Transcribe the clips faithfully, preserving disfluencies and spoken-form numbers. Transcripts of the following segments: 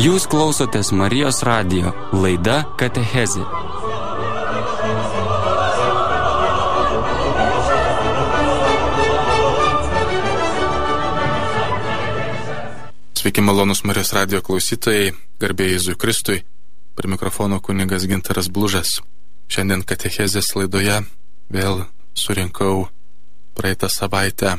Jūs klausotės Marijos radijo, laida Katechezė. Sveiki malonus Marijos radijo klausytojai, garbė Jėzui Kristui, prie mikrofono kunigas Gintaras Blužas. Šiandien Katechezės laidoje vėl surinkau praeitą savaitę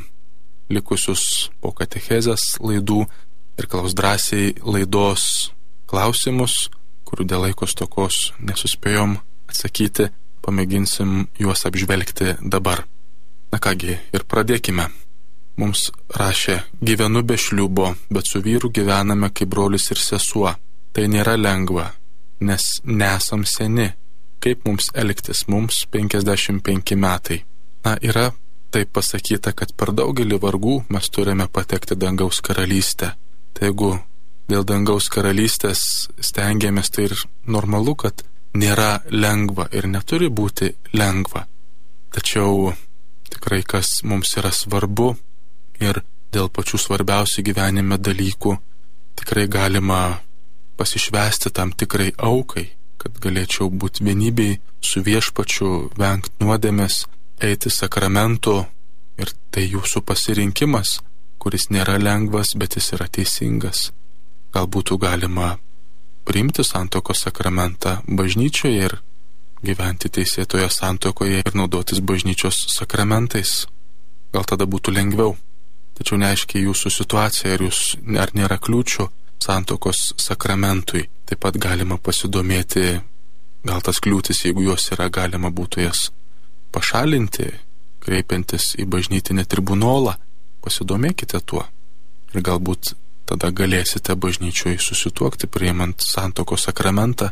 likusius po Katechezės laidų ir klaus drąsiai laidos klausimus, kurių dėl laiko stokos nesuspėjom atsakyti, pamėginsim juos apžvelgti dabar. Na kągi, ir pradėkime. Mums rašė: gyvenu be šliubo, bet su vyru gyvename kaip brolis ir sesuo. Tai nėra lengva, nes nesam seni. Kaip mums elgtis? Mums penkiasdešimt penki metai. Na, yra taip pasakyta, kad per daugelį vargų mes turime patekti dangaus karalystę. Tai jeigu dėl dangaus karalystės stengiamės, tai ir normalu, kad nėra lengva ir neturi būti lengva. Tačiau tikrai kas mums yra svarbu ir dėl pačių svarbiausių gyvenime dalykų tikrai galima pasišvęsti tam tikrai aukai, kad galėčiau būti vienybėj su viešpačiu, vengti nuodėmės, eiti sakramentu, ir tai jūsų pasirinkimas, kuris nėra lengvas, bet jis yra teisingas. Gal būtų galima priimti santuokos sakramentą bažnyčioje ir gyventi teisėtoje santuokoje ir naudotis bažnyčios sakramentais. Gal tada būtų lengviau. Tačiau neaiškiai jūsų situacija, ar, jūs, ar nėra kliūčių santuokos sakramentui. Taip pat galima pasidomėti, gal tas kliūtis, jeigu jos yra, galima būtų jas pašalinti, kreipiantis į bažnytinį tribunolą. Pasidomėkite tuo ir galbūt tada galėsite bažnyčioje susituokti, priimant santuokos sakramentą.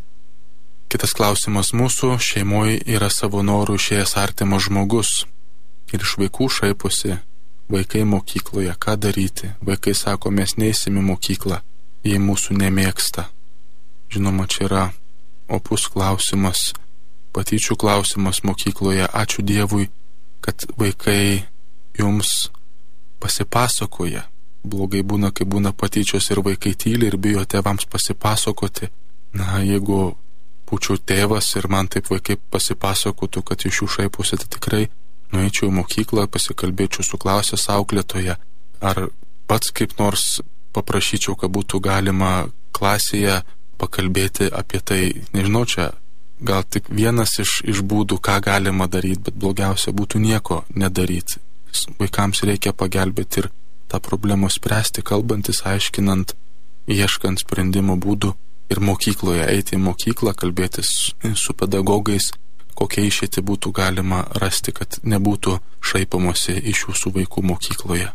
Kitas klausimas: mūsų šeimoje yra savo norų išėjęs artimas žmogus ir iš vaikų šaiposi. Vaikai mokykloje, ką daryti? Vaikai sako, mes neįsim į mokyklą, jei mūsų nemėgsta. Žinoma, čia yra opus klausimas, patyčių klausimas mokykloje. Ačiū Dievui, kad vaikai jums pasipasakoja. Blogai būna, kai būna patyčios ir vaikai tyli ir bijo tėvams pasipasakoti. Na, jeigu būčiau tėvas ir man taip vaikai pasipasakotų, kad iš jų šaipusi, tai tikrai nueičiau į mokyklą, pasikalbėčiau su klasės auklėtoja, ar pats kaip nors paprašyčiau, kad būtų galima klasėje pakalbėti apie tai. Nežinau, čia gal tik vienas iš, iš būdų, ką galima daryti, bet blogiausia būtų nieko nedaryti. Vaikams reikia pagelbėti ir tą problemą spręsti, kalbantis, aiškinant, ieškant sprendimo būdų ir mokykloje, eiti į mokyklą, kalbėtis su pedagogais, kokią išeitį būtų galima rasti, kad nebūtų šaipomosi iš jūsų vaikų mokykloje.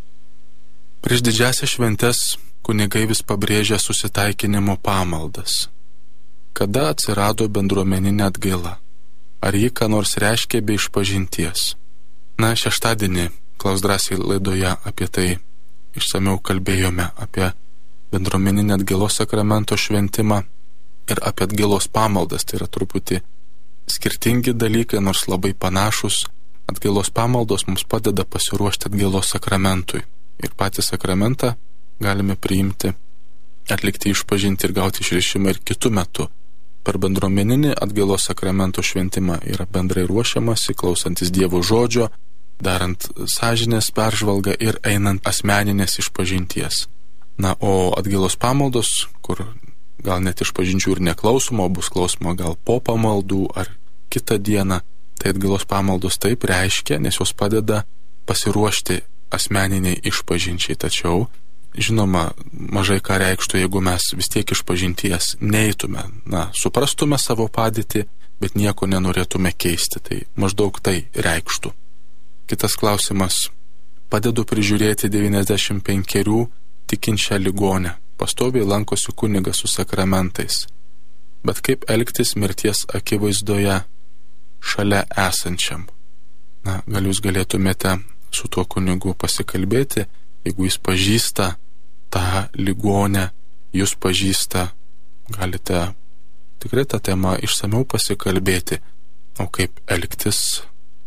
Prieš didžiąsias šventes kunigai vis pabrėžia susitaikinimo pamaldas. Kada atsirado bendruomeninė atgaila? Ar ji ką nors reiškia be išpažinties? Na, šeštadienį klaus drąsiai laidoje apie tai išsamiau kalbėjome, apie bendruomeninį atgailos sakramento šventimą ir apie atgailos pamaldas. Tai yra truputį skirtingi dalykai, nors labai panašus. Atgailos pamaldos mums padeda pasiruošti atgailos sakramentui. Ir patį sakramentą galime priimti, atlikti išpažinti ir gauti išrišimą ir kitų metų. Per bendruomeninį atgailos sakramento šventimą yra bendrai ruošiamasi, klausantis Dievo žodžio, darant sąžinės peržvalgą ir einant asmeninės išpažinties. Na, o atgailos pamaldos, kur gal net išpažinčių ir neklausoma, bus klausoma gal po pamaldų ar kitą dieną, tai atgailos pamaldos taip reiškia, nes jos padeda pasiruošti asmeniniai išpažinčiai. Tačiau, žinoma, mažai ką reikštų, jeigu mes vis tiek išpažinties neitume. Na, suprastume savo padėtį, bet nieko nenorėtume keisti. Tai maždaug tai reikštų. Kitas klausimas: padedu prižiūrėti devyniasdešimt penkerių tikinčią ligonę. Pastoviai lankosi kunigas su sakramentais. Bet kaip elgtis mirties akivaizdoje šalia esančiam? Na, gal jūs galėtumėte su tuo kunigu pasikalbėti, jeigu jis pažįsta tą ligonę, jūs pažįsta, galite tikrai tą temą išsamiau pasikalbėti. O kaip elgtis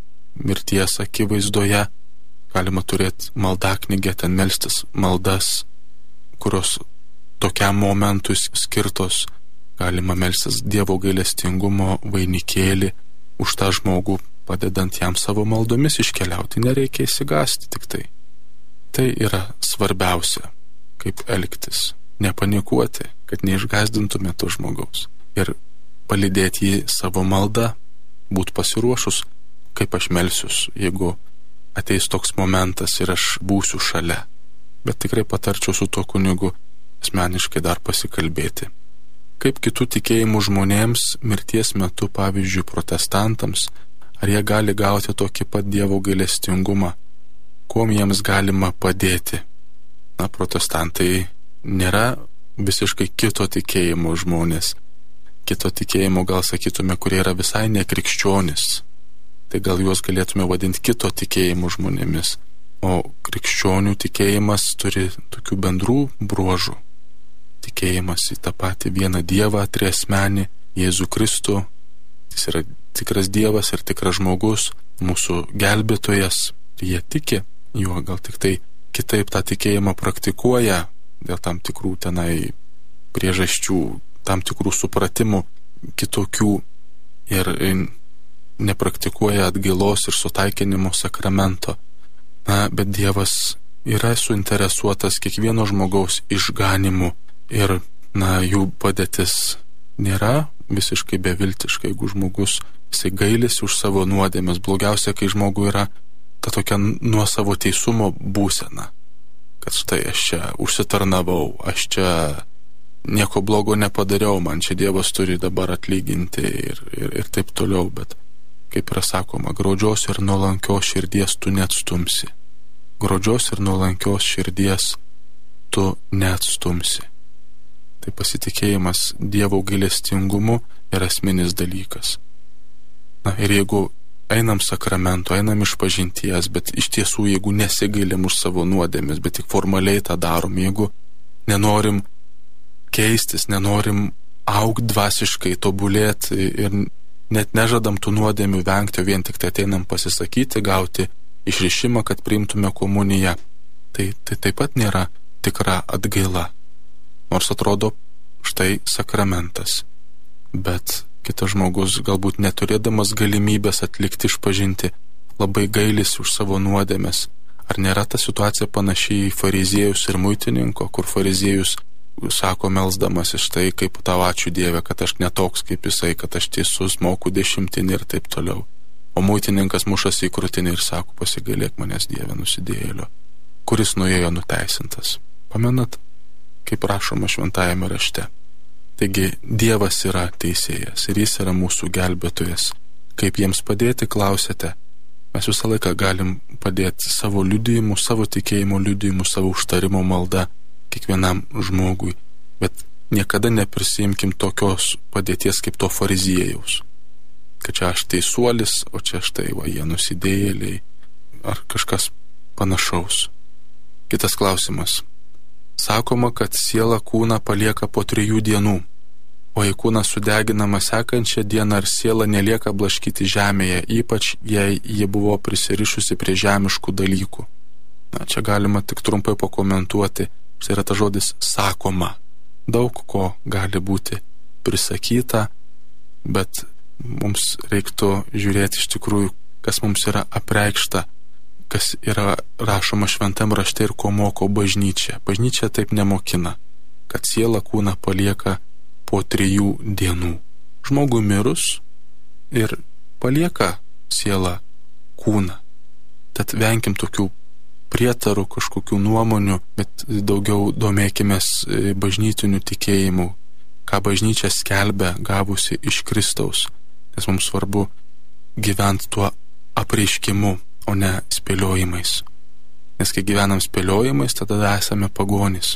mirties akivaizdoje? Galima turėti maldaknygę, ten melstis maldas, kurios tokiam momentui skirtos. Galima melstis Dievo gailestingumo vainikėlį už tą žmogų, padedant jam savo maldomis iškeliauti. Nereikia įsigąsti tik tai. Tai yra svarbiausia, kaip elgtis. Nepanikuoti, kad neišgazdintume to žmogaus. Ir palydėti jį savo maldą, būt pasiruošus, kaip aš melsius, jeigu ateis toks momentas ir aš būsiu šalia. Bet tikrai patarčiau su tuo kunigu asmeniškai dar pasikalbėti. Kaip kitų tikėjimų žmonėms mirties metu, pavyzdžiui, protestantams, ar jie gali gauti tokį pat Dievo gailestingumą, kuom jiems galima padėti? Na, protestantai nėra visiškai kito tikėjimo žmonės. Kito tikėjimo, gal sakytume, kurie yra visai nekrikščionis. Tai gal juos galėtume vadinti kito tikėjimo žmonėmis. O krikščionių tikėjimas turi tokių bendrų bruožų. Tikėjimas į tą patį vieną Dievą, triasmenį, Jėzų Kristų. Jis yra tikras Dievas ir tikras žmogus, mūsų gelbėtojas. Jie tiki juo, gal tik tai kitaip tą tikėjimą praktikuoja dėl tam tikrų tenai priežasčių, tam tikrų supratimų kitokių ir nepraktikuoja atgailos ir sutaikinimo sakramento. Na, bet Dievas yra suinteresuotas kiekvieno žmogaus išganimu. Ir, na, jų padėtis nėra visiškai beviltiška, jeigu žmogus jisai gailisi už savo nuodėmes. Blogiausia, kai žmogui yra ta tokia nuo savo teisumo būsena, kad štai aš čia užsitarnavau, aš čia nieko blogo nepadariau, man čia Dievas turi dabar atlyginti ir, ir, ir taip toliau, bet kaip yra sakoma, graudžios ir nuolankios širdies tu neatstumsi. Graudžios ir nuolankios širdies tu neatstumsi. Tai pasitikėjimas Dievo gailestingumu yra esminis dalykas. Na ir jeigu einam sakramento, einam iš pažinties, bet iš tiesų jeigu nesigailim už savo nuodėmes, bet tik formaliai tą darom, jeigu nenorim keistis, nenorim augti dvasiškai, tobulėti ir net nežadam tų nuodėmių vengti, o vien tik tai ateinam pasisakyti, gauti išrišimą, kad priimtume komuniją, tai, tai taip pat nėra tikra atgaila. Nors atrodo štai sakramentas, bet kitas žmogus galbūt neturėdamas galimybės atlikti išpažinti labai gailisi už savo nuodėmes. Ar nėra ta situacija panašiai į fariziejus ir muitininko, kur fariziejus sako melsdamas iš tai, kaip tau ačiū Dieve, kad aš netoks kaip jisai, kad aš tiesus, moku dešimtinį ir taip toliau. O muitininkas mušasi į krūtinę ir sako, pasigailėk manęs Dieve nusidėjėlio, kuris nuėjo nuteisintas. Pamenat? Kaip rašoma šventajame rašte. Taigi Dievas yra teisėjas ir jis yra mūsų gelbėtojas. Kaip jiems padėti, klausėte? Mes visą laiką galim padėti savo liudijimu, savo tikėjimo liudijimu, savo užtarimo malda kiekvienam žmogui. Bet niekada neprisimkim tokios padėties kaip to fariziejaus. Kad čia aš teisuolis, o čia štai va jie nusidėjėliai ar kažkas panašaus. Kitas klausimas. Sakoma, kad siela kūną palieka po trijų dienų, o jei kūnas sudeginama sekančią dieną ar siela nelieka blaškyti žemėje, ypač jei ji buvo prisirišusi prie žemiškų dalykų. Na, čia galima tik trumpai pakomentuoti, tai yra ta žodis sakoma. Daug ko gali būti prisakyta, bet mums reiktų žiūrėti iš tikrųjų, kas mums yra apreikšta, kas yra rašoma šventam rašte ir ko moko bažnyčia. Bažnyčia taip nemokina, kad siela kūną palieka po trijų dienų. Žmogui mirus ir palieka siela kūną. Tad venkim tokių prietarų, kažkokių nuomonių, bet daugiau domėkimės bažnytiniu tikėjimu, ką bažnyčia skelbia gavusi iš Kristaus. Nes mums svarbu gyventi tuo apreiškimu, o ne spėliojimais. Nes kai gyvenam spėliojimais, tada esame pagonys.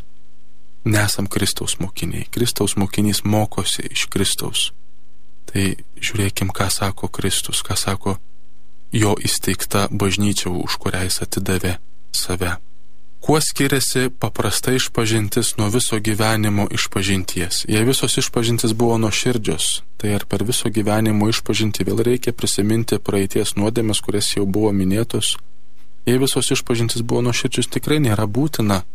Nesam Kristaus mokiniai. Kristaus mokinys mokosi iš Kristaus. Tai žiūrėkim, ką sako Kristus, ką sako jo įsteigta bažnyčia, už kurią jis atidavė save. Kuo skiriasi paprasta išpažintis nuo viso gyvenimo išpažinties? Jei visos išpažintis buvo nuoširdžios, tai ar per viso gyvenimo išpažinti vėl reikia prisiminti praeities nuodėmes, kurias jau buvo minėtos? Jei visos išpažintis buvo nuoširdžios, tikrai nėra būtina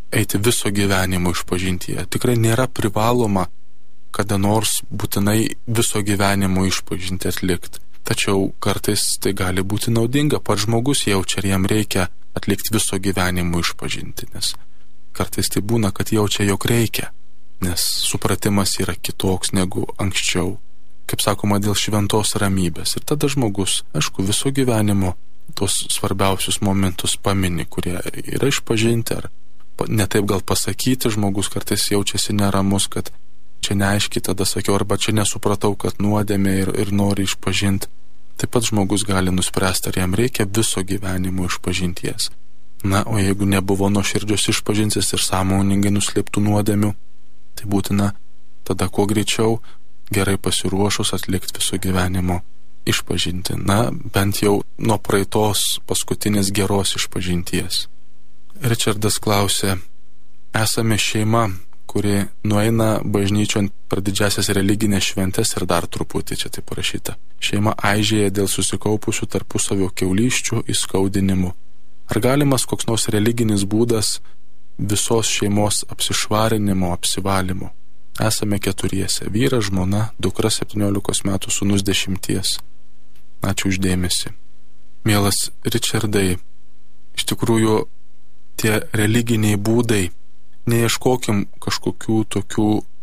eiti viso gyvenimo išpažintyje. Tikrai nėra privaloma kada nors būtinai viso gyvenimo išpažinti atlikti. Tačiau kartais tai gali būti naudinga, pats žmogus jaučia, ar jam reikia atlikti viso gyvenimo išpažinti, nes kartais tai būna, kad jaučia, jog reikia, nes supratimas yra kitoks negu anksčiau, kaip sakoma, dėl šventos ramybės. Ir tada žmogus, aišku, viso gyvenimo tos svarbiausius momentus pamini, kurie yra išpažinti, ar netaip gal pasakyti, žmogus kartais jaučiasi neramus, kad čia neaiškiai tada sakiau, arba čia nesupratau, kad nuodėmė ir, ir nori išpažinti. Taip pat žmogus gali nuspręsti, ar jam reikia viso gyvenimo išpažinties. Na, o jeigu nebuvo nuoširdžios išpažintis ir sąmoningai nuslėptų nuodėmių, tai būtina tada kuo greičiau gerai pasiruošus atlikti viso gyvenimo išpažinti. Na, bent jau nuo praeitos paskutinės geros išpažinties. Richardas klausė, esame šeima, kuri nueina bažnyčion per didžiasias religinės šventes ir dar truputį čia taip parašyta. Šeima aižėja dėl susikaupusių tarpusavio kiaulyščių įskaudinimų. Ar galimas koks nors religinis būdas visos šeimos apsišvarinimo, apsivalymo? Esame keturiese. Vyras, žmona, dukra septyniolikos metų, sūnus dešimties. Ačiū uždėmesi. Mielas Richardai, iš tikrųjų tie religiniai būdai, neieškokim kažkokių tokių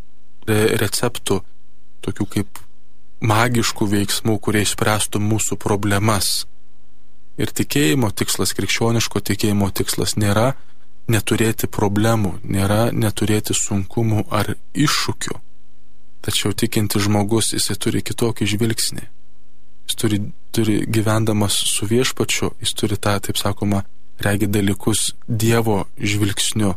receptų, tokių kaip magiškų veiksmų, kurie išspręstų mūsų problemas. Ir tikėjimo tikslas, krikščioniško tikėjimo tikslas nėra neturėti problemų, nėra neturėti sunkumų ar iššūkių. Tačiau tikinti žmogus, jisai turi kitokį žvilgsnį. Jis turi, turi gyvendamas su viešpačiu, jis turi tą, taip sakoma, regi dalykus Dievo žvilgsniu.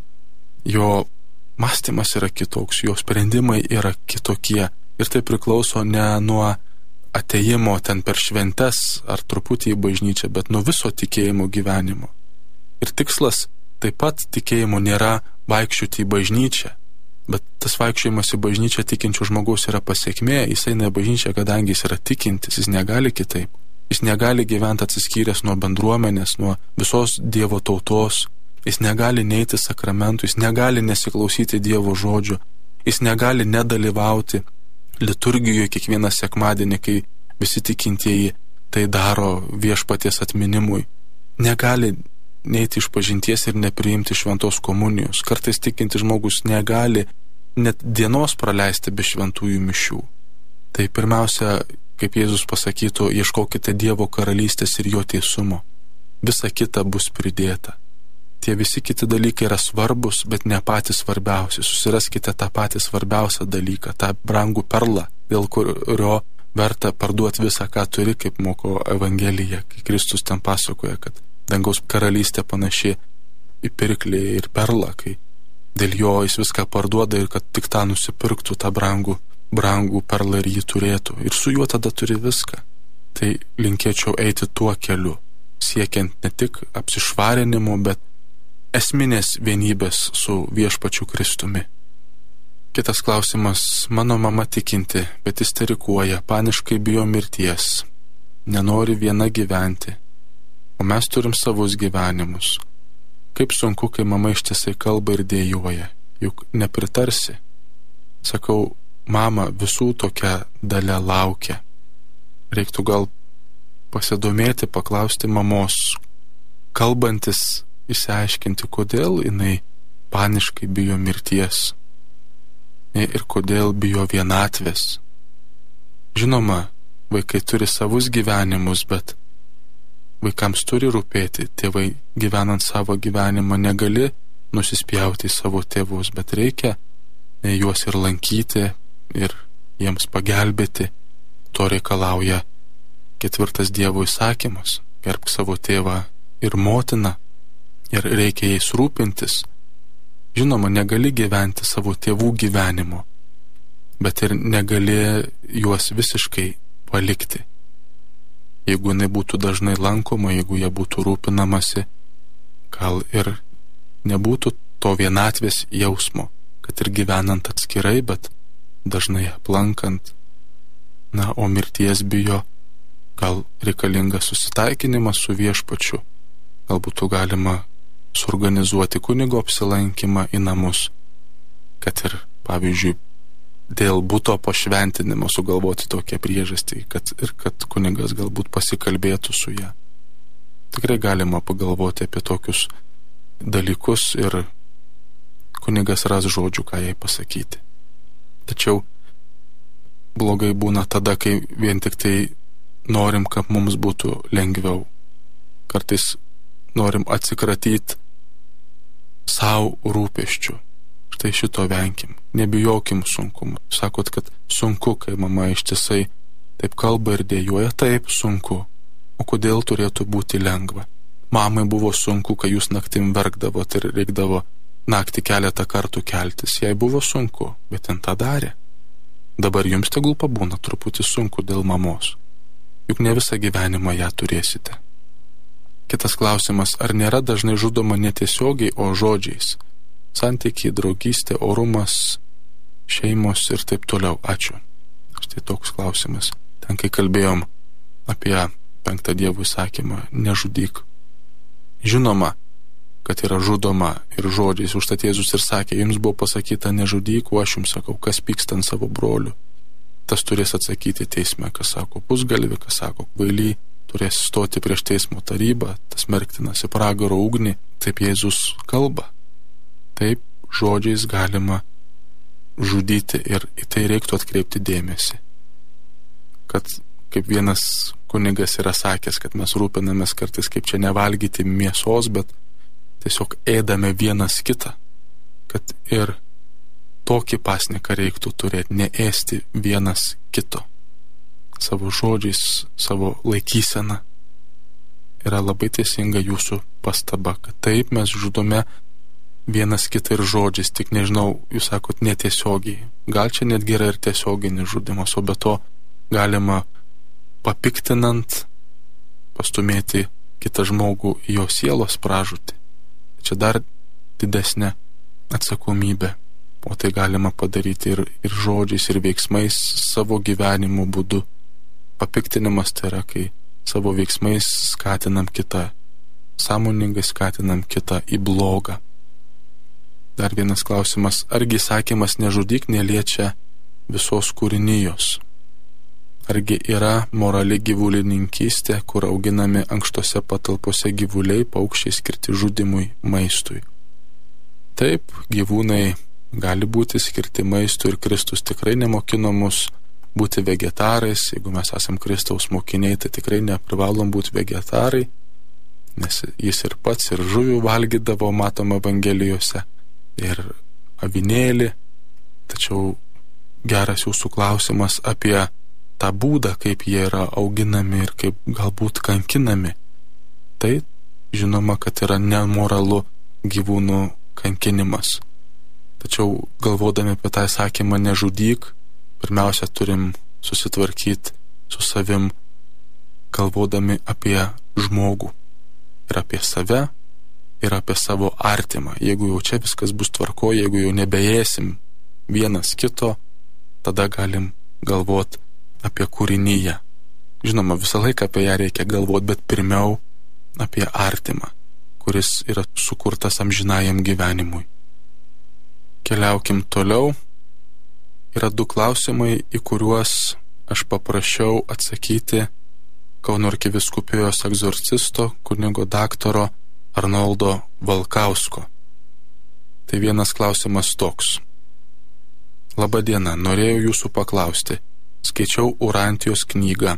Jo mąstymas yra kitoks, jo sprendimai yra kitokie. Ir tai priklauso ne nuo atėjimo ten per šventes ar truputį į bažnyčią, bet nuo viso tikėjimo gyvenimo. Ir tikslas taip pat tikėjimo nėra vaikščioti į bažnyčią, bet tas vaikščiojimas į bažnyčią tikinčių žmogaus yra pasiekmė. Jis eina į bažnyčią, kadangi jis yra tikintis, jis negali kitaip. Jis negali gyventi atsiskyręs nuo bendruomenės, nuo visos Dievo tautos. Jis negali neiti sakramentų, jis negali nesiklausyti Dievo žodžio, jis negali nedalyvauti liturgijoje kiekvieną sekmadienį, kai visi tikintieji tai daro viešpaties atminimui. Negali neiti iš pažinties ir nepriimti šventos komunijos. Kartais tikinti žmogus negali net dienos praleisti be šventųjų mišių. Tai pirmiausia, kaip Jėzus pasakytų, ieškokite Dievo karalystės ir jo teisumo. Visa kita bus pridėta. Tie visi kiti dalykai yra svarbus, bet ne patys svarbiausi. Susiraskite tą patį svarbiausią dalyką, tą brangų perlą, dėl kurio verta parduoti visą, ką turi, kaip moko Evangelija, kai Kristus ten pasakoja, kad dangaus karalystė panaši į pirklį ir perlą, kai dėl jo jis viską parduoda ir kad tik tą nusipirktų, tą brangų, brangų perlą ir jį turėtų. Ir su juo tada turi viską. Tai linkėčiau eiti tuo keliu, siekiant ne tik apsišvarinimo, bet esminės vienybės su viešpačiu Kristumi. Kitas klausimas. Mano mama tikinti, bet isterikuoja, paniškai bijo mirties, nenori viena gyventi, o mes turim savus gyvenimus. Kaip sunku, kai mama ištisai kalba ir dėjuoja, juk nepritarsi. Sakau, mama, visų tokia dalia laukia. Reiktų gal pasidomėti, paklausti mamos, kalbantis, išsiaiškinti, kodėl jinai paniškai bijo mirties ir kodėl bijo vienatvės. Žinoma, vaikai turi savus gyvenimus, bet vaikams turi rūpėti. Tėvai gyvenant savo gyvenimą negali nusispjauti į savo tėvus, bet reikia juos ir lankyti ir jiems pagelbėti. To reikalauja ketvirtas Dievo įsakymas. Gerbk savo tėvą ir motiną. Ir reikia jais rūpintis. Žinoma, negali gyventi savo tėvų gyvenimo, bet ir negali juos visiškai palikti. Jeigu jinai būtų dažnai lankoma, jeigu jie būtų rūpinamasi, gal ir nebūtų to vienatvės jausmo, kad ir gyvenant atskirai, bet dažnai aplankant. Na, o mirties bijo, gal reikalingas susitaikinimas su viešpačiu, gal būtų galima suorganizuoti kunigo apsilankymą į namus, kad ir, pavyzdžiui, dėl buto pašventinimo sugalvoti tokią priežastį, kad ir kad kunigas galbūt pasikalbėtų su ją. Tikrai galima pagalvoti apie tokius dalykus ir kunigas ras žodžių, ką jai pasakyti. Tačiau blogai būna tada, kai vien tik tai norim, kad mums būtų lengviau. Kartais norim atsikratyti savo rūpesčių. Štai šito venkim. Nebijokim sunkumų. Sakot, kad sunku, kai mama ištisai taip kalba ir dėjuoja, taip sunku. O kodėl turėtų būti lengva? Mamai buvo sunku, kai jūs naktim verkdavot ir reikdavo naktį keletą kartų keltis. Jai buvo sunku, bet jin tą darė. Dabar jums tegul pabūna truputį sunku dėl mamos. Juk ne visą gyvenimą ją turėsite. Kitas klausimas, ar nėra dažnai žudoma netiesiogiai, o žodžiais? Santykiai, draugystė, orumas, šeimos ir taip toliau. Ačiū. Štai toks klausimas. Ten, kai kalbėjom apie penktą Dievo įsakymą, nežudyk. Žinoma, kad yra žudoma ir žodžiais. Užtat Jėzus ir sakė, jums buvo pasakyta nežudyk, o aš jums sakau, kas pyksta ant savo brolių, tas turės atsakyti teisme, kas sako pusgalvi, kas sako kvaily, turės stoti prieš teismo tarybą, tas merktinas į pragaro ugnį. Taip Jėzus kalba. Taip žodžiais galima žudyti ir į tai reiktų atkreipti dėmesį. Kad, kaip vienas kunigas yra sakęs, kad mes rūpinamės kartais kaip čia nevalgyti mėsos, bet tiesiog ėdame vienas kitą. Kad ir tokį pasniką reiktų turėti, neėsti vienas kito. Savo žodžiais, savo laikysena. Yra labai teisinga jūsų pastaba, kad taip mes žudome vienas kitą ir žodžiais, tik nežinau, jūs sakot netiesiogiai. Gal čia netgi yra ir tiesioginis žudimas, o be to galima papiktinant pastumėti kitą žmogų į jo sielos pražūtį. Čia dar didesnė atsakomybė, o tai galima padaryti ir, ir žodžiais, ir veiksmais, savo gyvenimo būdu. Papiktinimas tai yra, kai savo veiksmais skatinam kitą, sąmoningai skatinam kitą į blogą. Dar vienas klausimas, argi įsakymas nežudyk neliečia visos kūrinijos? Argi yra morali gyvulininkystė, kur auginami ankštose patalpose gyvuliai, paukščiai skirti žudimui, maistui? Taip, gyvūnai gali būti skirti maistui ir Kristus tikrai nemokino mus būti vegetarais. Jeigu mes esam Kristaus mokiniai, tai tikrai neprivalom būti vegetarai, nes jis ir pats ir žuvių valgydavo, matom Evangelijose, ir avinėlį. Tačiau geras jūsų klausimas apie tą būdą, kaip jie yra auginami ir kaip galbūt kankinami. Tai žinoma, kad yra nemoralu gyvūnų kankinimas. Tačiau galvodami apie tą įsakymą nežudyk, pirmiausia turim susitvarkyti su savim, galvodami apie žmogų ir apie save ir apie savo artimą. Jeigu jau čia viskas bus tvarko, jeigu jau nebeėsim vienas kito, tada galim galvoti apie kūrinyje. Žinoma, visą laiką apie ją reikia galvoti, bet pirmiau apie artimą, kuris yra sukurtas amžinajam gyvenimui. Keliaukim toliau. Yra du klausimai, į kuriuos aš paprašiau atsakyti Kauno arkivyskupijos egzorcisto kunigo daktaro Arnoldo Valkausko. Tai vienas klausimas toks. Labą dieną, norėjau jūsų paklausti. Skaičiau Urantijos knygą.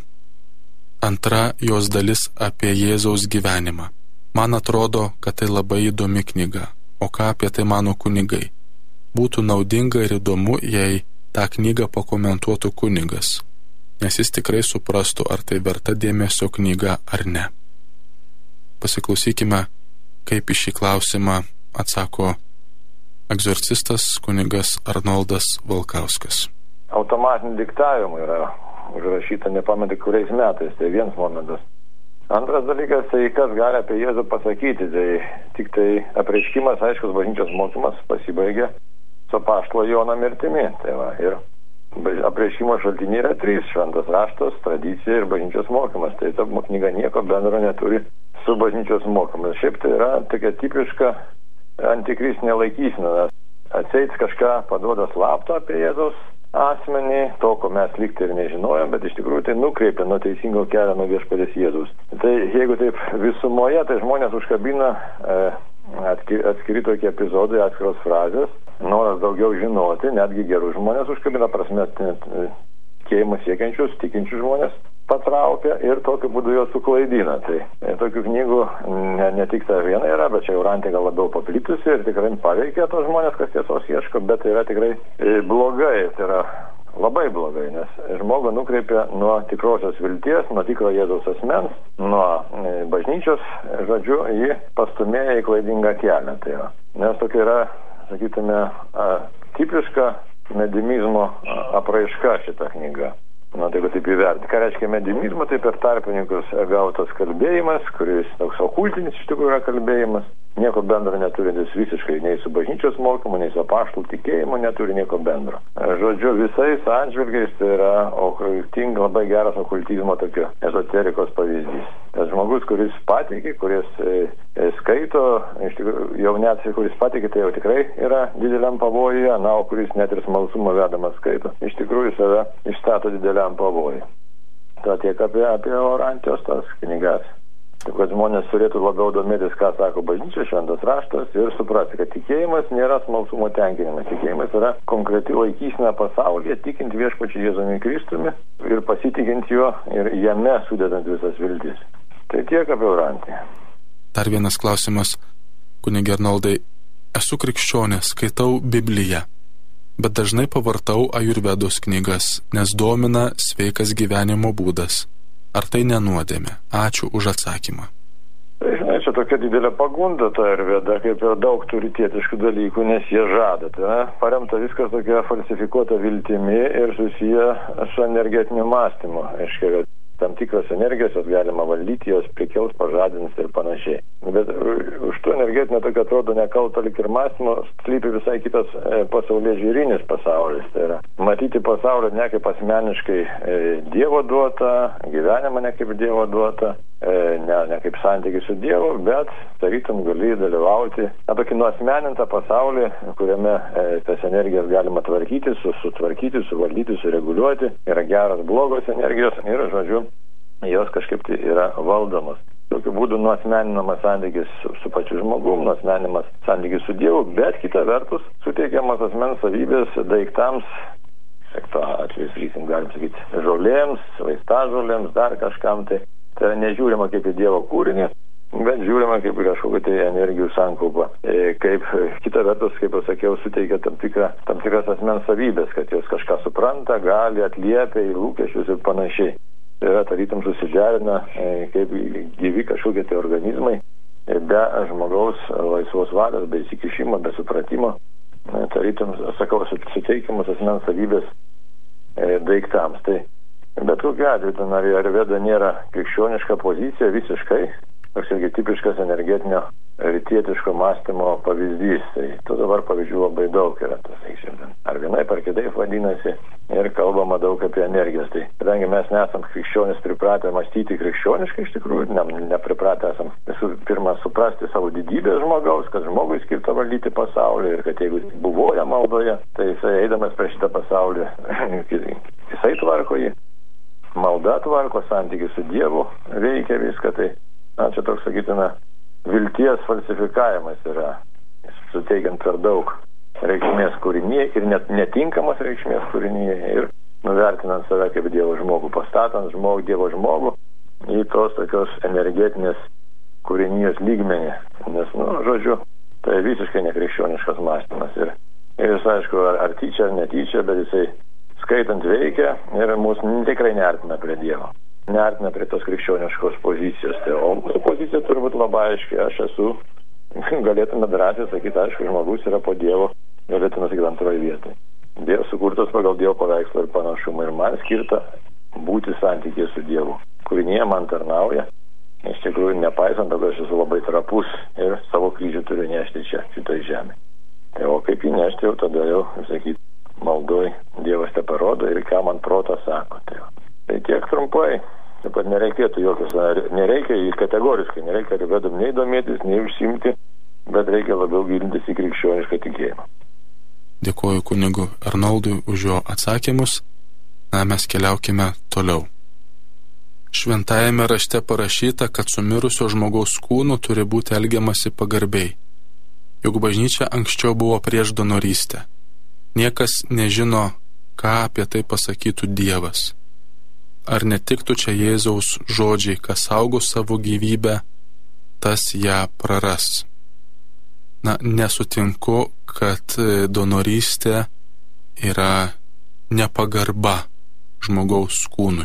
Antra jos dalis apie Jėzaus gyvenimą. Man atrodo, kad tai labai įdomi knyga. O ką apie tai mano kunigai? Būtų naudinga ir įdomu, jei tą knygą pakomentuotų kunigas, nes jis tikrai suprastų, ar tai verta dėmesio knyga ar ne. Pasiklausykime, kaip į šį klausimą atsako egzorcistas kunigas Arnoldas Valkauskas. Automatiniu diktavimu yra užrašyta, nepamenu kuriais metais, tai vienas momentas. Antras dalykas, tai kas gali apie Jėzų pasakyti, tai tik tai apreiškimas, aiškus bažnyčios mokymas pasibaigė su apaštalo Jono mirtimi. Tai va, ir apreiškimo šaltiniai yra trys: šventas raštas, tradicija ir bažnyčios mokymas. Tai ta knyga nieko bendro neturi su bažnyčios mokymu. Šiaip tai yra tokia tipiška antikristinė laikysena, nes atseit kažką paduoda slapto apie Jėzaus asmenį, to, ko mes likti ir nežinojom, bet iš tikrųjų tai nukreipia nuo teisingo kelio, nuo viešpaties Jėzaus. Tai jeigu taip visumoje, tai žmonės užkabina e, atskiri, atskiri tokie epizodai, atskiros frazės, noras daugiau žinoti, netgi gerų žmonės užkabina, prasme, tikėjimą siekiančius, tikinčius žmonės patraukia ir tokiu būdu juos suklaidina. Tai e, tokių knygų ne, ne tik ta viena yra, bet čia Eurantė gal labiau paplitusi ir tikrai paveikia tos žmonės, kas tiesos ieško, bet tai yra tikrai e, blogai, tai yra labai blogai, nes žmogų nukreipia nuo tikrosios vilties, nuo tikro Jėzaus asmens, nuo e, bažnyčios, žodžiu, jį pastumėja į klaidingą kelią. Tai yra. Nes tokia yra, sakytume, a, tipiška medimizmo apraiška šita knyga. Na, tai jeigu taip įvertinti. Ką reiškia medimizmo, tai per tarpininkus gautas kalbėjimas, kuris toks okultinis iš tikrųjų yra kalbėjimas, nieko bendro neturintis visiškai nei su bažnyčios mokymu, nei su apaštalų tikėjimu, neturi nieko bendro. Žodžiu, visais atžvilgiais tai yra okulting, labai geras okultizmo tokio ezoterikos pavyzdys. Tas žmogus, kuris patikė, kuris e, e, skaito, iš tikrųjų, jau net kuris patikė, tai jau tikrai yra dideliam pavojuje, na, o kuris net ir smalsumo vedamas skaito, iš tikrųjų save išstato dideliam pavojui. To tiek apie, apie Eurantijos tas knygas. Taip, kad žmonės turėtų labiau domėtis, ką sako bažnyčia, šventas raštas ir suprasti, kad tikėjimas nėra smalsumo tenkinimas. Tikėjimas yra konkreti laikysena pasaulyje, tikint viešpačiu Jėzumi Kristumi ir pasitikint juo ir jame sudedant visas viltis. Tai tiek apie Eurantiją. Dar vienas klausimas, kunige Arnoldai. Esu krikščionės, skaitau Bibliją, bet dažnai pavartau ajurvedos knygas, nes domina sveikas gyvenimo būdas. Ar tai nenuodėmė? Ačiū už atsakymą. Tai, žinai, čia tokia didelė pagunda ta ajurveda, kaip ir daug turitietiškų dalykų, nes jie žada. Tai paremta viskas tokia falsifikuota viltimi ir susiję su energetiniu mąstymu. Aiškiai, tam tikras energijos, jos galima valdyti, jos prikels, pažadins ir panašiai. Bet už tų energetinio tokio atrodo nekalto lik ir mąstymo slypi visai kitas e, pasaulyje žiūrinis pasaulis. Tai yra matyti pasaulį ne kaip asmeniškai e, Dievo duota, gyvenimą ne kaip Dievo duota, e, ne, ne kaip santykį su Dievu, bet tarytum gali dalyvauti na, tokį nuasmenintą pasaulį, kuriame e, tas energijas galima tvarkyti, su, sutvarkyti, suvaldyti, sureguliuoti. Yra geros, blogos energijos ir, žodžiu, jos kažkaip tai yra valdomos. Tokiu būdu nuasmeninamas santykis su, su pačiu žmogum, nuasmeninamas santykis su Dievu, bet kita vertus suteikiamas asmens savybės daiktams, to atveju, sakysim, galim sakyti, žolėms, vaistažolėms, dar kažkam, tai, tai nežiūrima kaip į Dievo kūrinį, bet žiūrima kaip į kažkokią tai energijų sankaupą. E, kaip kita vertus, kaip jau sakiau, suteikia tam, tikrą, tam tikras asmens savybės, kad jos kažką supranta, gali, atliepia į lūkesčius ir panašiai. Tai yra tarytum susidžerina e, kaip gyvi kažkokie tai organizmai e, be žmogaus laisvos valios, be įsikišimo, be supratimo. E, tarytum, sakau, suteikiamas asmens savybės e, daiktams. Tai bet kokiu atveju, ten ajurveda nėra krikščioniška pozicija visiškai, toks irgi tipiškas energetinio rytietiško mąstymo pavyzdys. Tai to dabar pavyzdžių labai daug yra, tas, sakysim, ar vienaip ar kitaip vadinasi, ir kalbama daug apie energijas. Tai kadangi mes nesam krikščionis pripratę mąstyti krikščioniškai, iš tikrųjų, ne, nepripratę esam visų pirma suprasti savo didybę žmogaus, kad žmogui skirta valdyti pasaulį ir kad jeigu buvoja maldoje, tai jisai eidamas prie šitą pasaulį, jisai tvarko jį, malda tvarko, santykis su Dievu veikia viską. Tai na, čia toks, sakytume, vilties falsifikavimas yra, suteikiant per daug reikšmės kūrinyje ir net netinkamos reikšmės kūrinyje ir nuvertinant save kaip Dievo žmogų, pastatant žmogų, Dievo žmogų į tos tokios energetinės kūrinijos lygmenį. Nes, nu, žodžiu, tai visiškai nekrikščioniškas mąstymas. Ir, ir jis, aišku, ar, ar tyčia, ar netyčia, bet jisai skaitant veikia ir mūsų tikrai neartina prie Dievo. Neartina prie tos krikščioniškos pozicijos. Tai, o mūsų pozicija turbūt labai aiškiai. Aš esu, galėtume drąsiai sakyti, aišku, žmogus yra po Dievo, galėtume sakyti antroje vietoje. Dievas sukurtas pagal Dievo paveikslą ir panašumą ir man skirta būti santykėje su Dievu. Kūrinėje man tarnauja. Iš tikrųjų, nepaisant, kad aš esu labai trapus ir savo kryžių turiu nešti čia, šitoj žemė. Tai, o kaip jį nešti, jau tada jau, sakyti, maldoj Dievas te parodo ir ką man protas sako. Tai, tai tiek trumpai, taip pat nereikėtų jokios, nereikia kategoriškai, nereikia vedam nei domėtis, nei užsimti, bet reikia labiau gilintis į krikščionišką tikėjimą. Dėkuoju kunigu Arnoldui už jo atsakymus. Na, mes keliaukime toliau. Šventajame rašte parašyta, kad su mirusio žmogaus kūnu turi būti elgiamasi pagarbiai. Juk bažnyčia anksčiau buvo prieš donorystę. Niekas nežino, ką apie tai pasakytų Dievas. Ar netiktų čia Jėzaus žodžiai, kas saugo savo gyvybę, tas ją praras. Na, nesutinku, kad donorystė yra nepagarba žmogaus kūnui.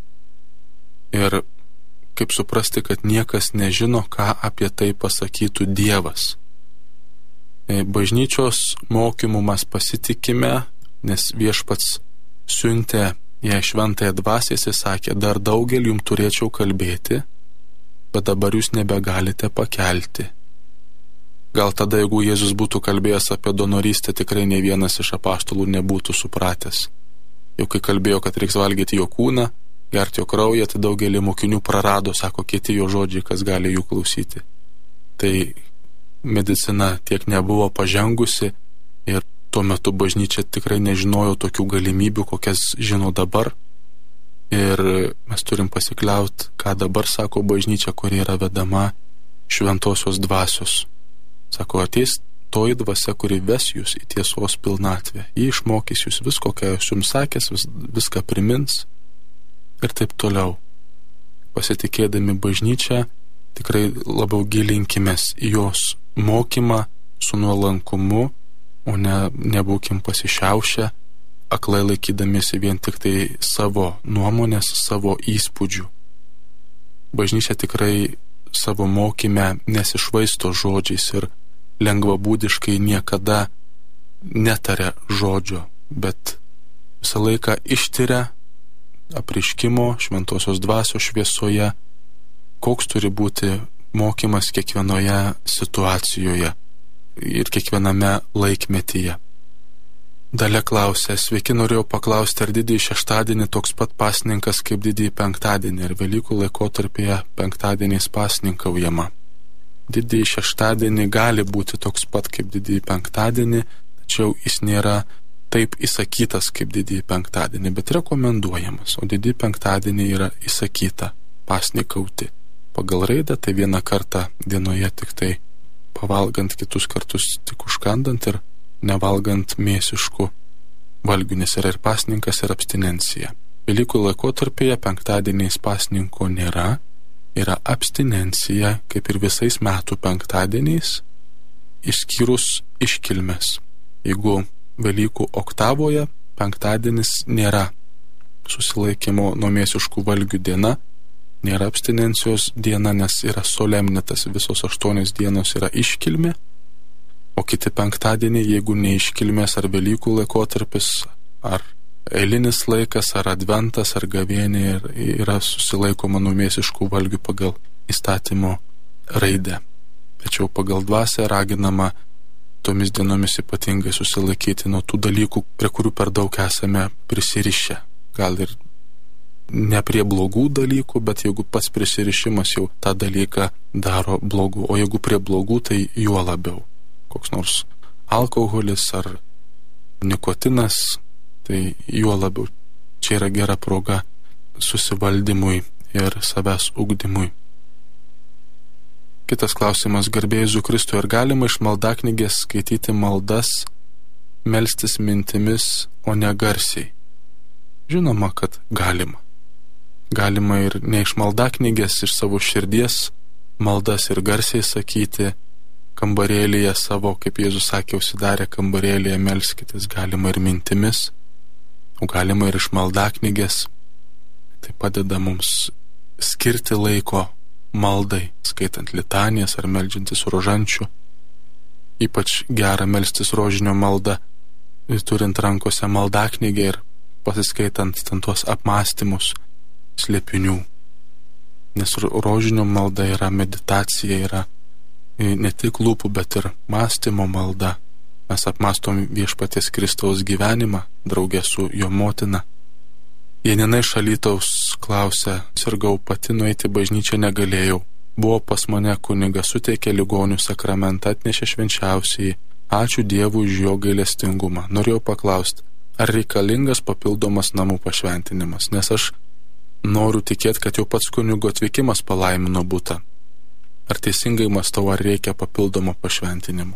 Ir kaip suprasti, kad niekas nežino, ką apie tai pasakytų Dievas. Bažnyčios mokymų mes pasitikime, nes Viešpats siuntė jai šventąją dvasią, jis sakė, dar daugelį jums turėčiau kalbėti, bet dabar jūs nebegalite pakelti. Gal tada, jeigu Jėzus būtų kalbėjęs apie donorystę, tikrai ne vienas iš apaštalų nebūtų supratęs. Jau kai kalbėjo, kad reiks valgyti jo kūną, gerti jo kraują, tai daugelį mokinių prarado, sako, kiti jo žodžiai, kas gali jų klausyti. Tai medicina tiek nebuvo pažengusi ir tuo metu bažnyčia tikrai nežinojo tokių galimybių, kokias žino dabar. Ir mes turim pasikliauti, ką dabar sako bažnyčia, kuri yra vedama šventosios dvasios. Sako, ateis toji dvasia, kuri ves jūs į tiesos pilnatvę. Ji išmokys jūs visko, ką jūs jums sakęs, vis, viską primins ir taip toliau. Pasitikėdami bažnyčią, tikrai labiau gilinkimės į jos mokymą su nuolankumu, o ne, nebūkim pasišiaušę, aklai laikydamiesi vien tik tai savo nuomonės, savo įspūdžių. Bažnyčia tikrai savo mokyme nesišvaisto žodžiais ir lengvabūdiškai niekada netaria žodžio, bet visą laiką ištiria apreiškimo šventosios dvasios šviesoje, koks turi būti mokymas kiekvienoje situacijoje ir kiekviename laikmetyje. Dalia klausė, sveiki, norėjau paklausti, ar didįjį šeštadienį toks pat pasninkas kaip didįjį penktadienį ir Velykų laikotarpyje penktadieniais pasninkaujama. Didįjį šeštadienį gali būti toks pat kaip didįjį penktadienį, tačiau jis nėra taip įsakytas kaip didįjį penktadienį, bet rekomenduojamas, o didįjį penktadienį yra įsakyta pasnikauti. Pagal raidę tai vieną kartą dienoje tik tai pavalgant, kitus kartus tik užkandant ir nevalgant mėsiškų valgių, nes yra ir pasninkas, ir abstinencija. Velykų laikotarpyje penktadieniais pasninko nėra, yra abstinencija, kaip ir visais metų penktadieniais, išskyrus iškilmes. Jeigu Velykų oktavoje penktadienis nėra susilaikymo nuo mėsiškų valgių diena, nėra abstinencijos diena, nes yra solemnitas, visos aštuonios dienos yra iškilmė, o kiti penktadieniai, jeigu neiškilmės ar Velykų laikotarpis, ar eilinis laikas, ar adventas, ar gavėnė, yra susilaikoma nuo mėsiškų valgių pagal įstatymo raidę. Tačiau pagal dvasią raginama tomis dienomis ypatingai susilaikyti nuo tų dalykų, prie kurių per daug esame prisirišę. Gal ir ne prie blogų dalykų, bet jeigu pats prisirišimas jau tą dalyką daro blogų, o jeigu prie blogų, tai juo labiau. Koks nors alkoholis ar nikotinas, tai juo labiau. Čia yra gera proga susivaldymui ir savęs ugdymui. Kitas klausimas, garbė Jėzui Kristui, ar galima iš maldaknygės skaityti maldas, melstis mintimis, o ne garsiai? Žinoma, kad galima. Galima ir ne iš maldaknygės, iš savo širdies maldas ir garsiai sakyti, kambarėlyje savo, kaip Jėzus sakė, užsidarė kambarėlyje, melskitės, galima ir mintimis, o galima ir iš maldaknygės. Tai padeda mums skirti laiko maldai, skaitant litanijas ar meldžiantis rožančių. Ypač gera melstis rožinio maldą, turint rankose maldaknygę ir pasiskaitant ten tuos apmąstymus slėpinių. Nes rožinio malda yra meditacija, yra ne tik lūpų, bet ir mąstymo malda. Mes apmąstom Viešpaties Kristaus gyvenimą draugė su jo motina. Janina iš Alytaus klausia, sirgau pati, nueiti bažnyčią negalėjau. Buvo pas mane kunigas, suteikė ligonių sakramentą, atnešė švenčiausiai. Ačiū Dievui už jo gailestingumą. Norėjau paklausti, ar reikalingas papildomas namų pašventinimas, nes aš noriu tikėti, kad jau pats kunigo atvykimas palaimino butą. Ar teisingai mąstau, ar reikia papildomo pašventinimo?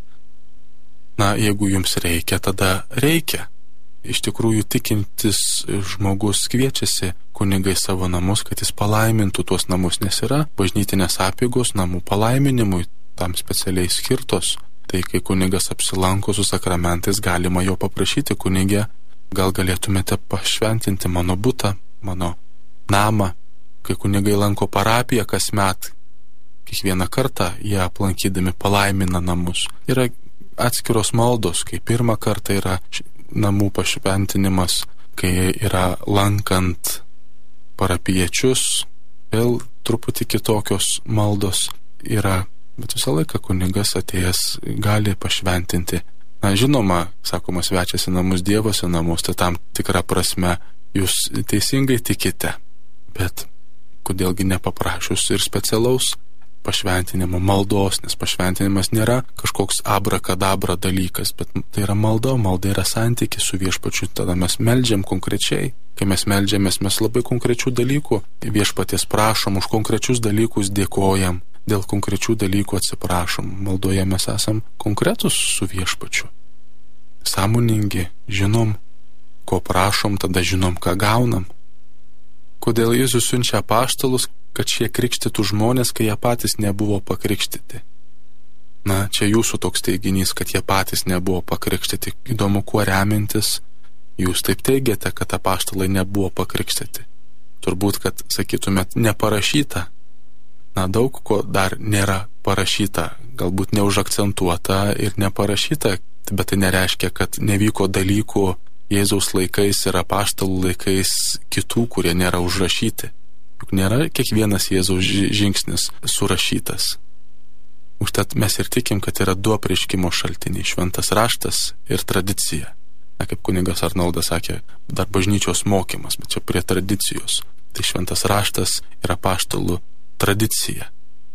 Na, jeigu jums reikia, tada reikia. Iš tikrųjų, tikintis žmogus kviečiasi kunigai savo namus, kad jis palaimintų tuos namus, nes yra bažnytinės apeigos namų palaiminimui, tam specialiai skirtos. Tai kai kunigas apsilanko su sakramentais, galima jo paprašyti, kunigė, gal galėtumėte pašventinti mano butą, mano namą. Kai kunigai lanko parapiją kasmet, kiekvieną kartą jie aplankydami palaimina namus. Yra atskiros maldos, kai pirmą kartą yra namų pašventinimas, kai yra lankant parapiečius, vėl truputį kitokios maldos yra, bet visą laiką kunigas atėjęs gali pašventinti. Na, žinoma, sakoma, svečias į namus, Dievas į namus, tai tam tikrą prasme jūs teisingai tikite, bet kodėlgi nepaprašus ir specialaus pašventinimo, maldos, nes pašventinimas nėra kažkoks abrakadabra dalykas, bet tai yra malda, malda yra santykis su viešpačiu, tada mes meldžiam konkrečiai. Kai mes meldžiamės, mes labai konkrečių dalykų viešpaties prašom, už konkrečius dalykus dėkojam, dėl konkrečių dalykų atsiprašom. Maldoje mes esam konkretus su viešpačiu. Sąmoningi, žinom, ko prašom, tada žinom, ką gaunam. Kodėl Jėzus siunčia apaštalus, kad šie krikštytų žmonės, kai jie patys nebuvo pakrikštyti? Na, čia jūsų toks teiginys, kad jie patys nebuvo pakrikštyti. Įdomu, kuo remintis jūs taip teigiate, kad apaštalai nebuvo pakrikštyti. Turbūt, kad sakytumėt, neparašyta. Na, daug ko dar nėra parašyta, galbūt neužakcentuota ir neparašyta, bet tai nereiškia, kad nevyko dalykų Jėzaus laikais ir apaštalų laikais kitų, kurie nėra užrašyti. Juk nėra kiekvienas Jėzaus žingsnis surašytas. Užtat mes ir tikim, kad yra du apreiškimo šaltiniai - šventas raštas ir tradicija. Na, kaip kunigas Arnoldas sakė, dar bažnyčios mokymas, bet čia prie tradicijos. Tai šventas raštas ir apaštalų tradicija.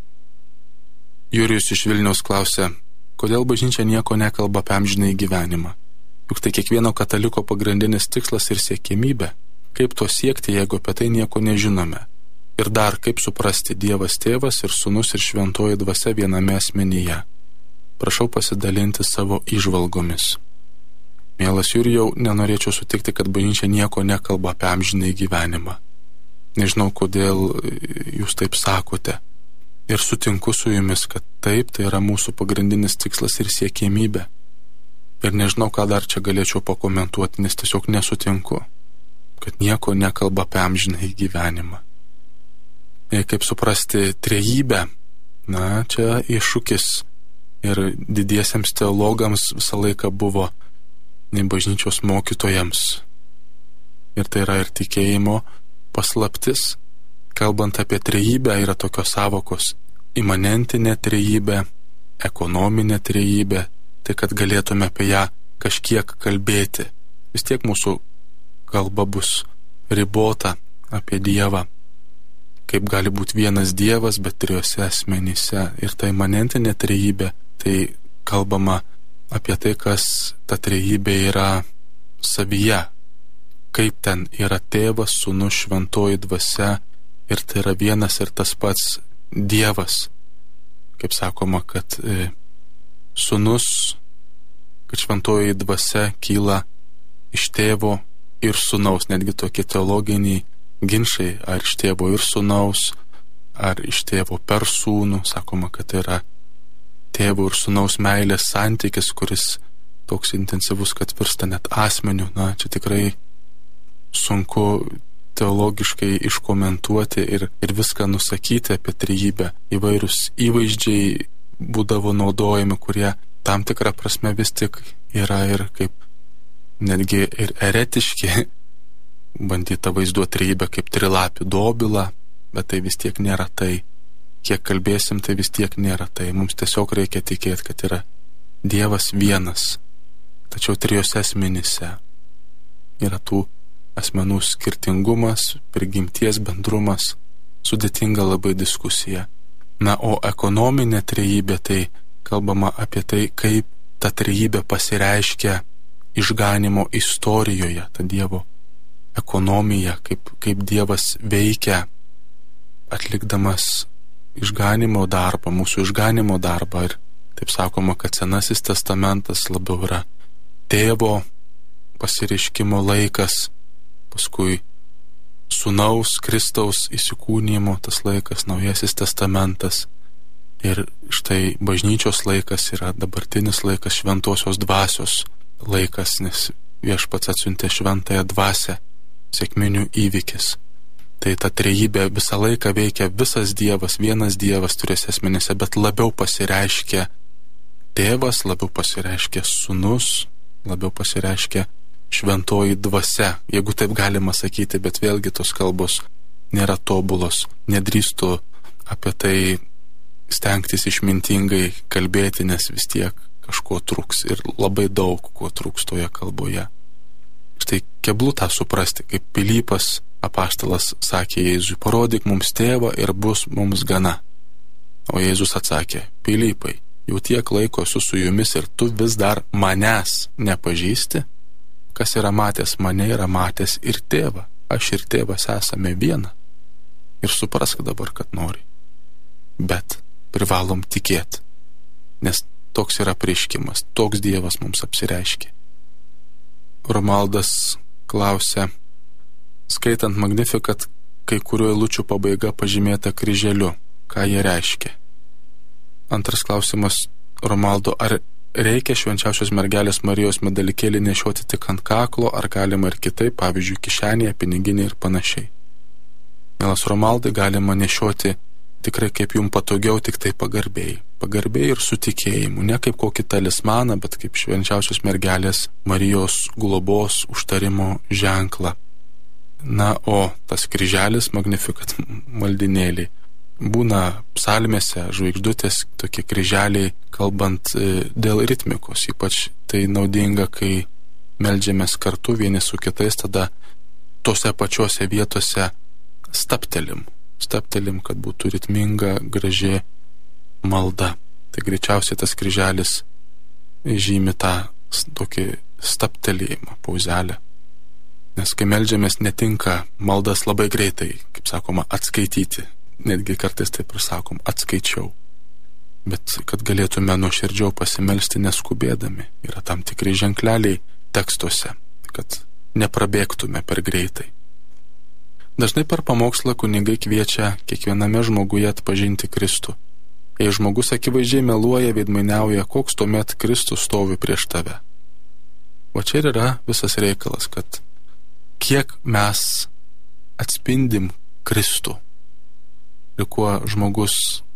Jurijus iš Vilniaus klausė, kodėl bažnyčia nieko nekalba apie amžinąjį gyvenimą? Juk tai kiekvieno kataliko pagrindinis tikslas ir siekimybė. Kaip to siekti, jeigu apie tai nieko nežinome? Ir dar, kaip suprasti Dievas Tėvas ir Sūnus ir Šventoji Dvasia viename asmenyje? Prašau pasidalinti savo įžvalgomis. Mielas Jurijau, nenorėčiau sutikti, kad bažnyčia nieko nekalba apie amžinąjį gyvenimą. Nežinau, kodėl jūs taip sakote. Ir sutinku su jumis, kad taip, tai yra mūsų pagrindinis tikslas ir siekimybė. Ir nežinau, ką dar čia galėčiau pakomentuoti, nes tiesiog nesutinku, kad nieko nekalba apie amžinąjį gyvenimą. Ir kaip suprasti trejybę, na, čia iššūkis ir didiesiems teologams visą laiką buvo, nei bažnyčios mokytojams. Ir tai yra ir tikėjimo paslaptis. Kalbant apie trejybę, yra tokios savokos imanentinė trejybė, ekonominė trejybė, tai kad galėtume apie ją kažkiek kalbėti. Vis tiek mūsų kalba bus ribota apie Dievą. Kaip gali būti vienas Dievas, bet trijose asmenyse. Ir ta imanentinė trejybė, tai kalbama apie tai, kas ta trejybė yra savyje. Kaip ten yra Tėvas, Sūnus, Šventoji Dvasia, ir tai yra vienas ir tas pats Dievas. Kaip sakoma, kad e, Sūnus, kad Šventoji Dvasia kyla iš Tėvo ir Sūnaus, netgi tokie teologiniai ginčai, ar iš Tėvo ir Sūnaus, ar iš Tėvo per Sūnų. Sakoma, kad yra Tėvo ir Sūnaus meilės santykis, kuris toks intensyvus, kad virsta net asmeniu. Na, čia tikrai sunku teologiškai iškomentuoti ir, ir viską nusakyti apie trejybę. Įvairūs įvaizdžiai būdavo naudojami, kurie tam tikrą prasme vis tik yra ir kaip netgi ir eretiški. Bandyta vaizduoti trejybę kaip trilapį dobilą, bet tai vis tiek nėra tai. Kiek kalbėsim, tai vis tiek nėra tai. Mums tiesiog reikia tikėti, kad yra Dievas vienas, tačiau trijose asmenyse. Yra tų asmenų skirtingumas, prigimties bendrumas, sudėtinga labai diskusija. Na, o ekonominė trejybė, tai kalbama apie tai, kaip ta trejybė pasireiškia išganimo istorijoje, ta Dievo ekonomija, kaip, kaip Dievas veikia atlikdamas išganimo darbą, mūsų išganimo darbą. Ir taip sakoma, kad Senasis testamentas labiau yra tėvo pasireiškimo laikas, paskui sūnaus Kristaus įsikūnijimo tas laikas, Naujasis testamentas. Ir štai bažnyčios laikas yra dabartinis laikas, šventosios dvasios laikas, nes Viešpats atsiuntė šventąją dvasią, sekminių įvykis. Tai ta trejybė visą laiką veikia visas Dievas, vienas Dievas turės asmenyse, bet labiau pasireiškia tėvas, labiau pasireiškia sūnus, labiau pasireiškia šventoji dvasia, jeigu taip galima sakyti, bet vėlgi tos kalbos nėra tobulos. Nedrįstu apie tai stengtis išmintingai kalbėti, nes vis tiek kažko trūks ir labai daug ko trūks toje kalboje. Štai keblu tą suprasti, kaip Pilypas apaštalas sakė Jėzui, parodyk mums tėvą ir bus mums gana. O Jėzus atsakė, Pilypai, jau tiek laiko esu su jumis ir tu vis dar manęs nepažįsti? Kas yra matęs mane, yra matęs ir tėvą. Aš ir tėvas esame viena. Ir suprask dabar, kad nori. Bet privalom tikėti, nes toks yra prieškimas, toks Dievas mums apsireiškia. Romaldas klausia, skaitant Magnificat, kai kurių eilučių pabaiga pažymėta kryželiu, ką jie reiškia. Antras klausimas Romaldo, ar reikia švenčiausios mergelės Marijos medalikėlį nešioti tik ant kaklo, ar galima ir kitaip, pavyzdžiui, kišenėje, piniginė ir panašiai. Mielas Romaldai, galima nešioti tikrai kaip jums patogiau, tik tai pagarbiai. Pagarbiai ir su tikėjimu, ne kaip kokį talismaną, bet kaip švenčiausios mergelės Marijos globos užtarimo ženklą. Na, o tas kryželis Magnificat maldinėliai būna psalmėse, žvaigždutės, tokie kryželiai, kalbant dėl ritmikos, ypač tai naudinga, kai meldžiamės kartu vieni su kitais, tada tose pačiose vietose staptelim, staptelim, kad būtų ritminga, graži malda. Tai greičiausiai tas kryželis žymi tą tokį staptelėjimą, pauzelę. Nes kai meldžiamės, netinka maldas labai greitai, kaip sakoma, atskaityti. Netgi kartais taip ir sakom, atskaičiau. Bet kad galėtume nuoširdžiau pasimelsti neskubėdami, yra tam tikri ženkleliai tekstuose, kad neprabėgtume per greitai. Dažnai per pamokslą kunigai kviečia kiekviename žmoguje atpažinti Kristų. Jei žmogus akivaizdžiai meluoja, veidmainiauja, koks tuomet Kristus stovi prieš tave. O čia ir yra visas reikalas, kad kiek mes atspindim Kristų. Ir kuo žmogus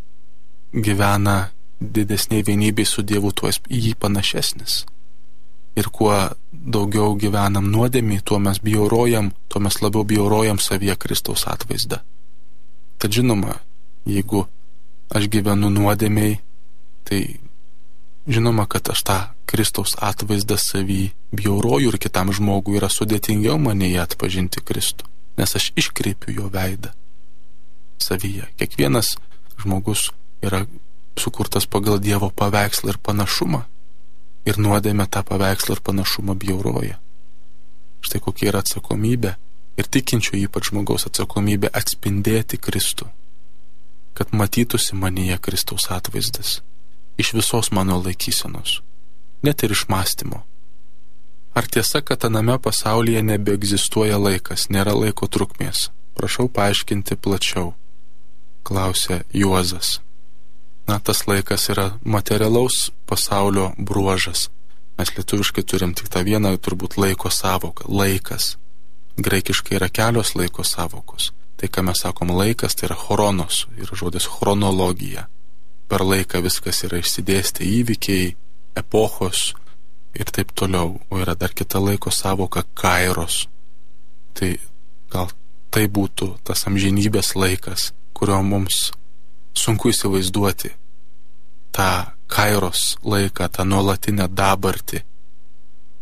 gyvena didesniai vienybei su Dievu, tuo į jį panašesnis. Ir kuo daugiau gyvenam nuodėmį, tuo mes bjaurojam, tuo mes labiau bjaurojam savyje Kristaus atvaizdą. Tad žinoma, jeigu aš gyvenu nuodėmiai, tai žinoma, kad aš tą Kristaus atvaizdą savy bjauroju ir kitam žmogui yra sudėtingiau manyje atpažinti Kristų, nes aš iškreipiu jo veidą savyje. Kiekvienas žmogus yra sukurtas pagal Dievo paveikslą ir panašumą ir nuodėmė tą paveikslą ir panašumą bjauroja. Štai kokia yra atsakomybė ir tikinčio ypač žmogaus atsakomybė atspindėti Kristų, kad matytųsi manyje Kristaus atvaizdas iš visos mano laikysenos, net ir iš mąstymo. Ar tiesa, kad aname pasaulyje nebeegzistuoja laikas, nėra laiko trukmės? Prašau paaiškinti plačiau, klausė Juozas. Na, tas laikas yra materialaus pasaulio bruožas. Mes lietuviškai turim tik tą vieną, turbūt, laiko savoką. Laikas. Graikiškai yra kelios laiko savokos. Tai, ką mes sakom laikas, tai yra chronos, yra žodis chronologija. Per laiką viskas yra išsidėstę įvykiai, epochos ir taip toliau. O yra dar kita laiko savoka kairos. Tai gal tai būtų tas amžinybės laikas, kurio mums sunku įsivaizduoti. Ta kairos laiką, tą nuolatinę dabartį.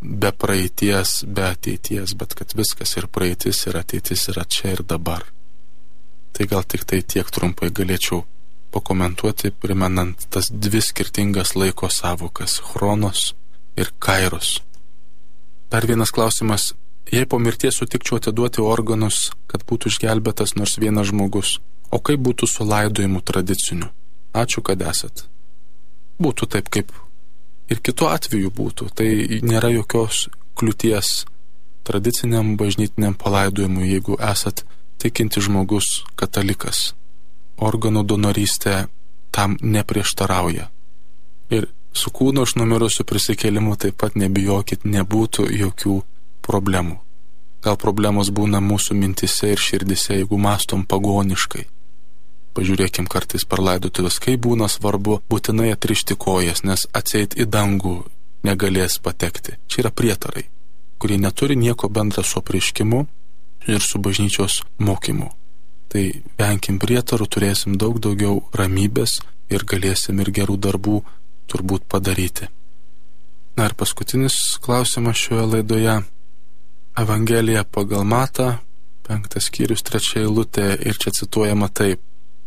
be praeities, be ateities, bet kad viskas ir praeitis, ir ateitis yra čia ir dabar. Tai gal tik tai tiek trumpai galėčiau pakomentuoti, primenant tas dvi skirtingas laiko savokas – chronos ir kairos. Dar vienas klausimas. Jei po mirties sutikčiau atiduoti organus, kad būtų išgelbėtas nors vienas žmogus, o kaip būtų su laidojimu tradiciniu? Ačiū, kad esat. Būtų taip, kaip ir kitu atveju būtų. Tai nėra jokios kliūties tradiciniam bažnytiniam palaidojimui, jeigu esat tikinti žmogus katalikas. Organų donorystė tam neprieštarauja. Ir su kūno iš numirusių prisikėlimu taip pat nebijokit, nebūtų jokių problemų. Gal problemos būna mūsų mintise ir širdise, jeigu mąstom pagoniškai. Pažiūrėkim kartais per laidotuvės, kai būna svarbu būtinai atrišti kojas, nes atseit į dangų negalės patekti. Čia yra prietarai, kurie neturi nieko bendra su apreiškimu ir su bažnyčios mokymu. Tai venkim prietarų, turėsim daug daugiau ramybės ir galėsim ir gerų darbų turbūt padaryti. Na ir paskutinis klausimas šioje laidoje. Evangelija pagal Matą, penktas skyrius, trečia eilutė, ir čia cituojama taip: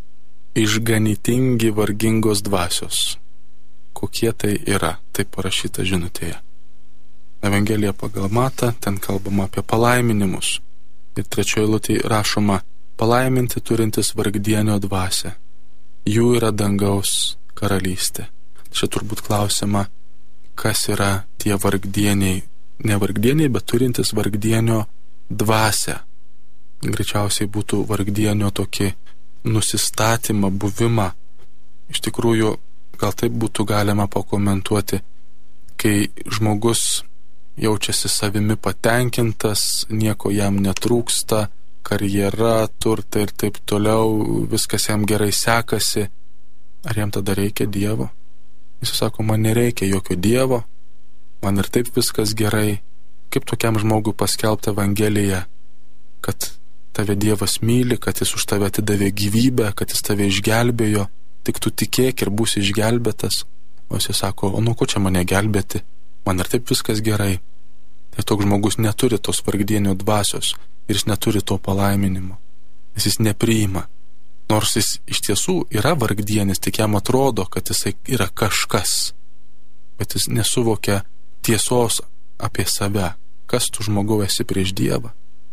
išganytingi vargingos dvasios. Kokie tai yra? Taip parašyta žinutėje. Evangelija pagal Matą, ten kalbama apie palaiminimus. Ir trečioje eilutėje rašoma: palaiminti turintis vargdienio dvasią. Jų yra dangaus karalystė. Čia turbūt klausima, kas yra tie vargdieniai. Ne vargdieniai, bet turintis vargdienio dvasią. Greičiausiai būtų vargdienio tokį nusistatymą, buvimą. Iš tikrųjų, gal taip būtų galima pakomentuoti, kai žmogus jaučiasi savimi patenkintas, nieko jam netrūksta, karjera, turtai ir taip toliau, viskas jam gerai sekasi. Ar jam tada reikia Dievo? Jis sako, man nereikia jokio Dievo, man ir taip viskas gerai. Kaip tokiam žmogui paskelbti Evangeliją, kad tave Dievas myli, kad jis už tave atidavė gyvybę, kad jis tave išgelbėjo, tik tu tikėk ir būsi išgelbėtas. O jis sako, o nu ko čia mane gelbėti, man ir taip viskas gerai. Tai toks žmogus neturi tos vargdienio dvasios ir jis neturi to palaiminimo, nes jis nepriima. Nors jis iš tiesų yra vargdienis, tik jam atrodo, kad jisai yra kažkas, bet jis nesuvokia tiesos apie save, kas tu žmogau esi prieš Dievą.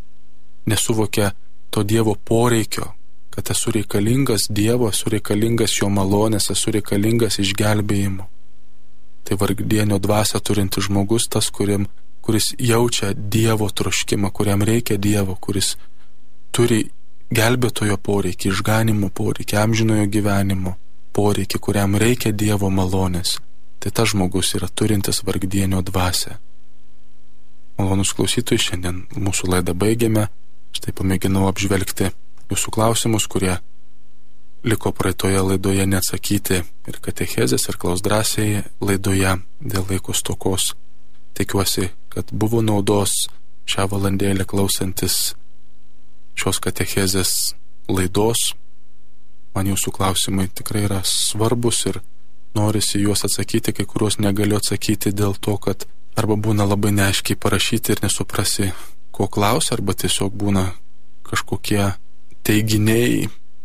Nesuvokia to Dievo poreikio, kad esu reikalingas Dievo, esu reikalingas jo malonės, esu reikalingas išgelbėjimo. Tai vargdienio dvasia turintis žmogus, tas, kuriam, kuris jaučia Dievo troškimą, kuriam reikia Dievo, kuris turi gelbėtojo poreikį, išganimo poreikį, amžinojo gyvenimo poreikį, kuriam reikia Dievo malonės. Tai tas žmogus yra turintis vargdienio dvasią. Malonus klausytojai, šiandien mūsų laidą baigėme. Štai pamėginau apžvelgti jūsų klausimus, kurie liko praeitoje laidoje neatsakyti ir katechezės, ir klaus drąsiai laidoje dėl laiko stokos. Tikiuosi, kad buvo naudos šią valandėlę klausantis šios katechezės laidos. Man jūsų klausimai tikrai yra svarbus ir norisi juos atsakyti, kai kuriuos negaliu atsakyti dėl to, kad arba būna labai neaiškiai parašyti ir nesuprasi, ko klausia, arba tiesiog būna kažkokie teiginiai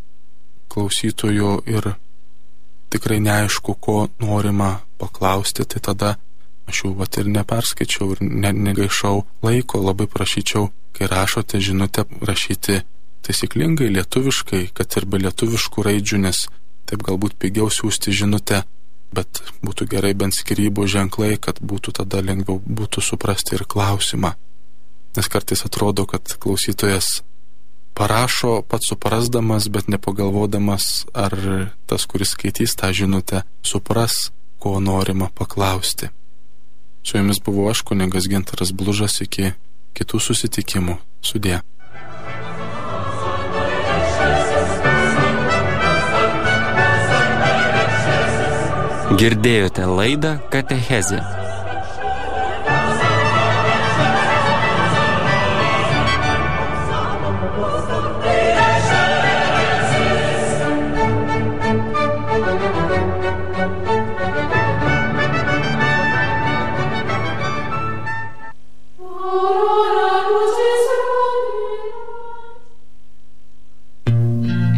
klausytojų ir tikrai neaišku, ko norima paklausti, tai tada aš jau vat ir neperskaičiau ir ne, negaišau laiko. Labai prašyčiau, kai rašote žinutę, rašyti taisyklingai, lietuviškai, kad ir be lietuviškų raidžių, nes taip galbūt pigiau siūsti žinutę, bet būtų gerai bent skyrybų ženklai, kad būtų tada lengviau būtų suprasti ir klausimą. Nes kartais atrodo, kad klausytojas parašo pats suprasdamas, bet nepagalvodamas, ar tas, kuris skaitys tą žinutę, supras, ko norima paklausti. Su jumis buvo aš, kunigas Gintaras Blužas, iki kitų susitikimų. Sudie. Girdėjote laidą Katechezė.